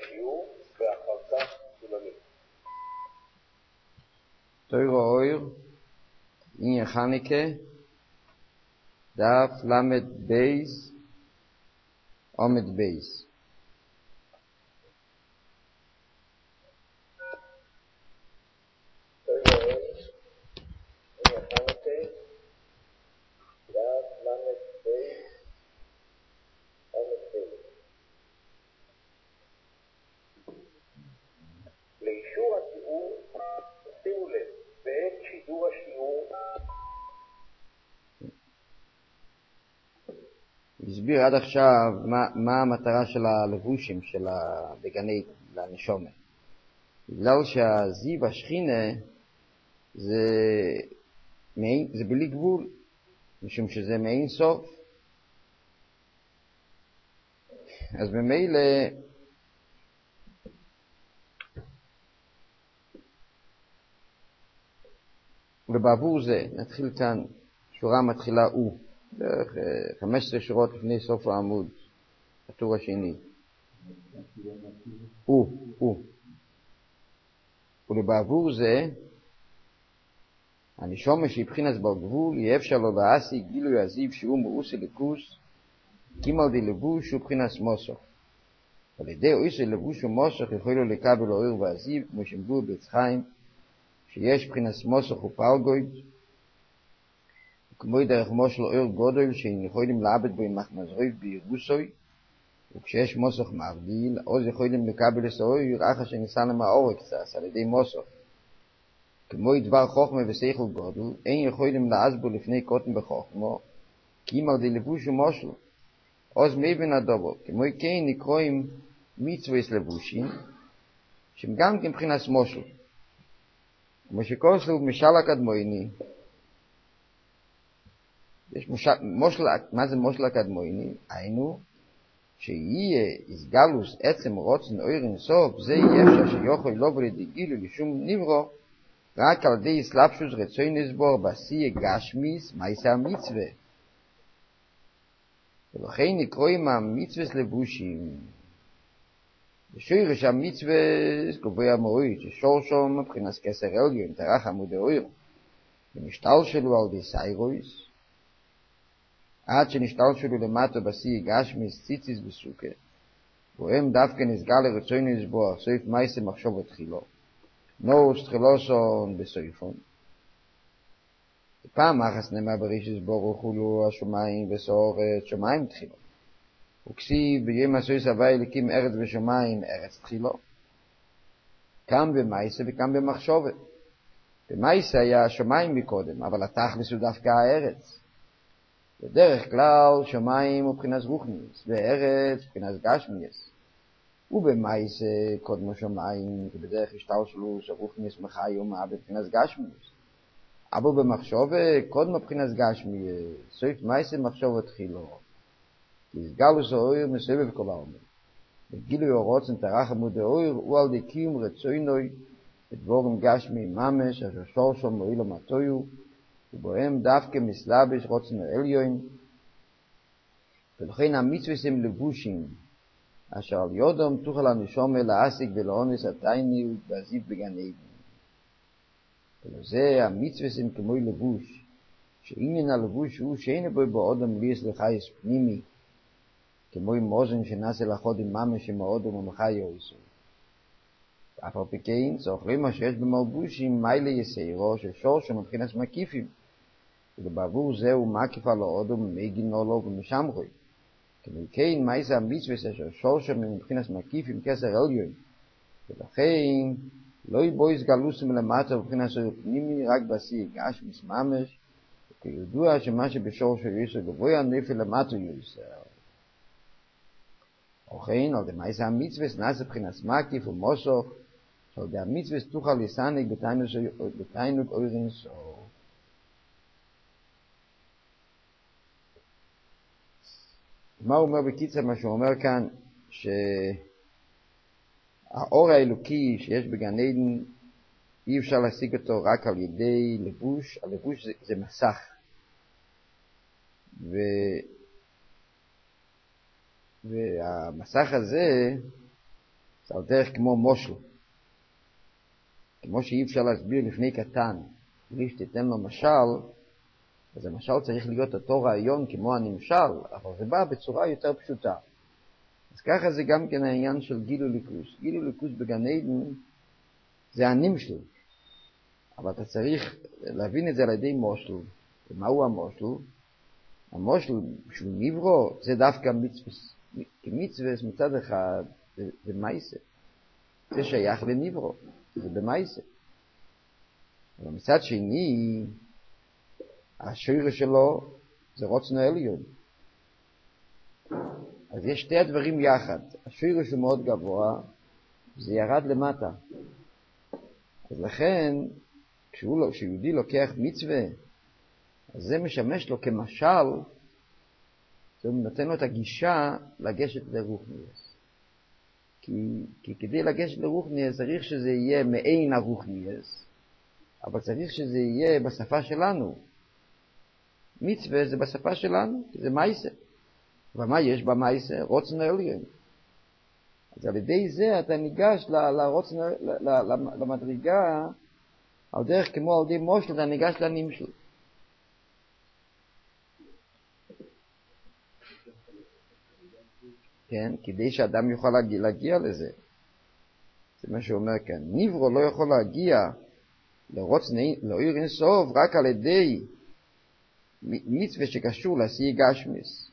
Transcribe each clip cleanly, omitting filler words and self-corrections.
השיעור ואחר כך תולמים. תוירו אויר, עניין חניקה, דף למד בייז, עומד בייז. לאישור התיאור, שימו לב, בעת שידור השיעור הסביר עד עכשיו מה המטרה של הלבושים של בגני לנשומה. בגלל שהזיו השכינה זה בלי גבול, משום שזה מאין סוף. אז במילא ובעבור זה נתחיל כאן, שורה מתחילה הוא, בערך 15 שורות לפני סוף העמוד, הטור השני. הוא. ולבעבור זה, הנשומה שהבחינס בגבול, יהיה אפשר לו להשיג גילוי הזיו שהוא מאוס אליקוס, גימל די לבוש הוא בחינס מוסוך. על ידי אויס לבוש ומוסוך יכולו לקבל האור והזיו, כמו שמגור בעץ חיים, שיש בחינס מוסוך ופלגויד, כמו דרך מושל אור גודל שהם יכולים לעבד בו עם מחמזרוי בירבוסוי, וכשיש מוסוך מבדיל, אז יכולים לקבל את האור אחר שניסה למה האור קצת על ידי מוסוך. כמו דבר חוכמה ושכל גודל, אין יכולים לעזבו לפני קוטן בחוכמו, כי אם על די לבוש ומושל, אז מבין הדובו, כמו כן נקרואים מצווה לבושים, שהם גם מבחינת מושל. כמו שכוסלו משל הקדמויני, יש מושל, מה זה מושל הקדמויני? היינו, שיהיה הסגלוס עצם רוצן אויר אינסוף, זה יהיה אפשר שיוכל לא ולדגילו לשום נברו, רק על די סלפשוס רצוי נסבור בסי גשמיס, מה יעשה המצווה. ולכן נקרואים המצווה לבושים. בשורש המצווה קובע מועיד, ששורשו מבחינת כסר עליון, תרח עמוד האויר, ונשתל שלו על די סיירויס, עד שנשתל שלו למטו בסי גשמיס, ציציס וסוקה, והם דווקא נסגל לרצוי נסבור, סויף מייסה מחשוב התחילו. נוס תחילוסון בסויפון. פעם אחת נאמר ברישס ברוך הוא השומיים וסורת שמיים תחילו. וכסיב ביום הסויס הווי אליקים ארץ ושמיים ארץ תחילו. כאן במייסה וכאן במחשובת. במייסה היה השומיים מקודם, אבל התכלס הוא דווקא הארץ. בדרך כלל שמיים הוא מבחינת רוחניס, וארץ מבחינת גשמיס. ובמייסה קודמו שמיים, ובדרך השתלשלות רוחניס מחיום מבחינת גשמיס. אבל במחשובת קודמו מבחינת גשמיס, סויף מייסה מחשובת תחילו. הסגלוס האויר מסבב כל העומד. וגילוי הרוצן תרח עמוד האויר הוא על די קיום רצוינוי בדבורים גשמי ממש אשר שורשו מועילו מתויו ובהם דווקא מסלבש רוצן העליון ולכן המצווסים לבושים אשר על יודום תוכל הנשומה להשיג ולאונס התייניות והזיו בגן עדן. ולזה המצווסים כמו לבוש שעניין הלבוש הוא שאין בו באודם ליס לחייס פנימי כמו עם מוזן שנעשה לחוד עם ממש שמאודום ומחי יויסו. אף על פי כן זוכרים מה שיש במלבושים מיילה יסיירו ששורשו מבחינת מקיפים ובעבור זהו מקיף על האודום מגינו לו ומשמרוי. כמו כן מייסה המצווה אשר שורשו מבחינת מקיפים כסר עליון ולכן לא יבויס גלוסים למטה מבחינת פנימי רק בסי גש מסממש וכידוע שמה שבשורשו יויסו גבוי הנפל למטה יויסו. וכן, על דמייס המצווה נעשה בחינת מקיף ומוסוך, שעל די המצווה תוכל לסנק בתיינות אוירין סוף. מה הוא אומר בקיצר? מה שהוא אומר כאן, שהאור האלוקי שיש בגן עדן, אי אפשר להשיג אותו רק על ידי לבוש. הלבוש זה מסך. והמסך הזה זה על דרך כמו מושל. כמו שאי אפשר להסביר לפני קטן, בלי שתיתן לו משל, אז המשל צריך להיות אותו רעיון כמו הנמשל, אבל זה בא בצורה יותר פשוטה. אז ככה זה גם כן העניין של גילוי ליכוס. גילוי ליכוס בגן עדן זה הנמשל, אבל אתה צריך להבין את זה על ידי מושל. ומהו המושל? המושל בשביל נברו זה דווקא מצווה. כי מצווה מצד אחד זה מייסה. זה שייך לנברו, זה במייסה. אבל מצד שני, השורש שלו זה רוצנו עליון. אז יש שתי הדברים יחד. השורש הוא מאוד גבוה, זה ירד למטה. אז לכן, כשיהודי לוקח מצווה, אז זה משמש לו כמשל, זה נותן לו את הגישה לגשת לרוחניאס. כי כדי לגשת לרוחניאס צריך שזה יהיה מעין הרוחניאס, אבל צריך שזה יהיה בשפה שלנו. מצווה זה בשפה שלנו, זה מייסה. ומה יש במייסה? רוצן עליון. אז על ידי זה אתה ניגש למדרגה, על דרך כמו על ידי מושל, אתה ניגש לנמשל. כן, כדי שאדם יוכל להגיע לזה. זה מה שאומר כאן. נברו לא יכול להגיע לאור אין סוף רק על ידי מצווה שקשור לעשייה גשמיס.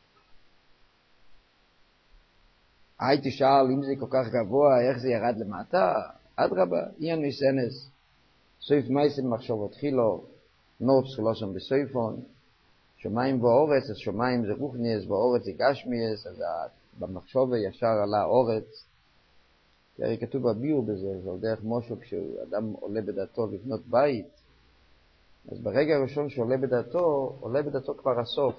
תשאל אם זה כל כך גבוה, איך זה ירד למטה? אדרבה, אי ניסנס. סויף מייסם מחשוב התחילו, נוט סלושם בסויפון. שמיים ואורץ, אז שמיים זה רוחניאס, ואורץ זה גשמיאס, אז במחשוב ישר עלה אורץ. הרי כתוב בביור בזה, זה על דרך מושו, כשאדם עולה בדעתו לבנות בית, אז ברגע הראשון שעולה בדעתו, עולה בדעתו כבר הסוף.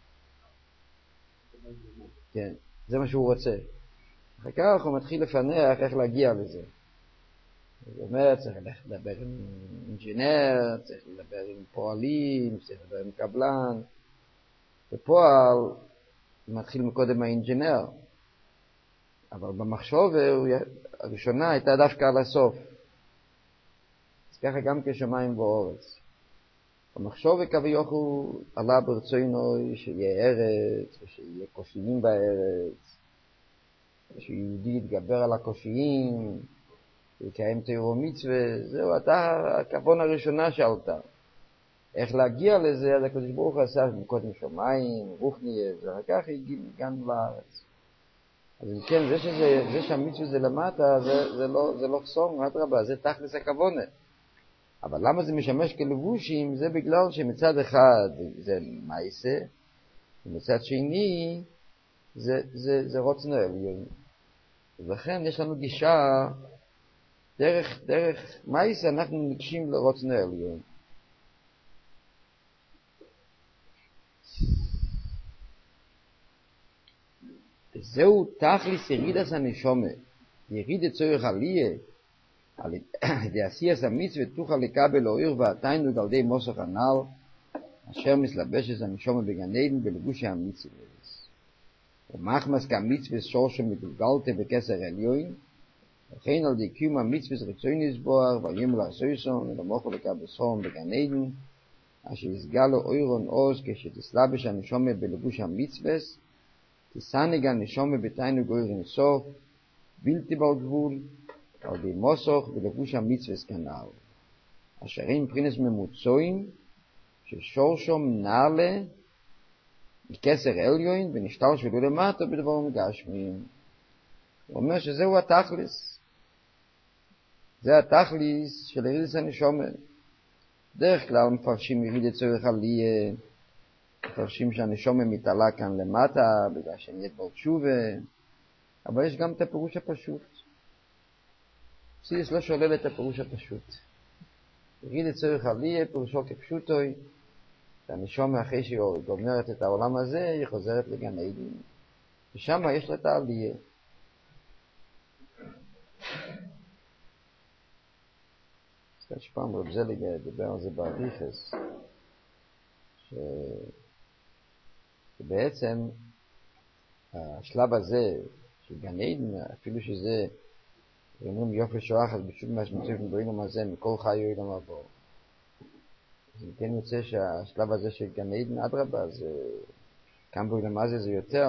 כן, זה מה שהוא רוצה. אחר כך הוא מתחיל לפנח איך להגיע לזה. זאת אומרת, צריך לדבר עם אינג'ינר, צריך לדבר עם פועלים, צריך לדבר עם קבלן. בפועל מתחיל מקודם האינג'ינר, אבל במחשוב הראשונה הייתה דווקא על הסוף. אז ככה גם כשמיים ואורץ. במחשוב כביכול עלה ברצונו שיהיה ארץ, ושיהיה קושיים בארץ, שיהודי יתגבר על הקושיים, ויקיים תורה מצווה. זהו, אתה הכוון הראשונה שעלתה. איך להגיע לזה, אז הקדוש ברוך הוא עשה מקודם שמיים, רוחניאס, ואחר כך הגענו לארץ. אז אם כן, זה שהמצווה זה למטה, זה לא חסום, אדרבה, זה תכלס הכוונה. אבל למה זה משמש כלבושים? זה בגלל שמצד אחד זה מייסה, ומצד שני זה רוצנו עליון. ולכן יש לנו גישה, דרך מייסה אנחנו ניגשים לרוצנו עליון. זהו תכלס ירידת הנשמה, ירידת צורך עלייה, על ידי עשייס המצווה תוכל לקבל אור והתיינוג על ידי מוסך הנ"ל, אשר מסלבשת הנשמה בגן עדן בלבושי המצווה. ומחמס כמצווה שורשו מגולגלתה בכסר עליון, וכן על ידי קיום המצווה רצוי נסבוח, ויאמר לעשויסון ולמוכו לקבל סורם בגן עדן, אשר יסגל לו אוירון עוז כשתסלבש הנשמה בלבוש המצווה, תסנג הנשמה בתיינוג אור אינסוף, בלתי בל גבול, על ידי מוסוך ולבוש המצווה כנ"ל. אשר אין פרינס ממוצועים, ששורשום נעלה מכסר עליון ונשתל שלו למטה בדברים גשמיים. הוא אומר שזהו התכלס. זה התכלס של ירידת הנשמה. דרך כלל מפרשים ירידת צורך עלייה, מפרשים שהנשמה מתעלה כאן למטה בגלל שנהיית בר תשובה, אבל יש גם את הפירוש הפשוט. סיס לא שולל את הפירוש הפשוט. ירידת צורך עלייה פירושו כפשוטוי, שהנשמה אחרי שהיא גומרת את העולם הזה, היא חוזרת לגן עדן. ושם יש לה את העלייה. אז שפעם רב זליגה דיבר על זה באריכס, שבעצם השלב הזה, כי גן עדן, אפילו שזה, אומרים יופי שואח, אז בשביל מה שמצריך מבואים הזה, מכל חיו אילם עבור. אז אם כן יוצא שהשלב הזה של גן עדן, אדרבה, כאן באילם הזה זה יותר.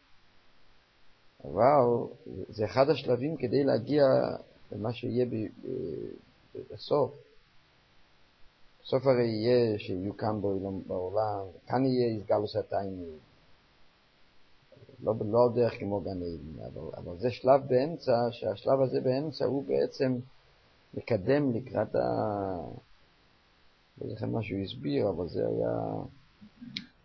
אבל זה אחד השלבים כדי להגיע למה שיהיה בסוף. בסוף הרי יהיה שיהיו כאן בעולם, כאן יהיה הסגלוס התענוג. לא דרך כמו גן עדן, אבל זה שלב באמצע, שהשלב הזה באמצע הוא בעצם מקדם לקראת לא זוכר מה שהוא הסביר, אבל זה היה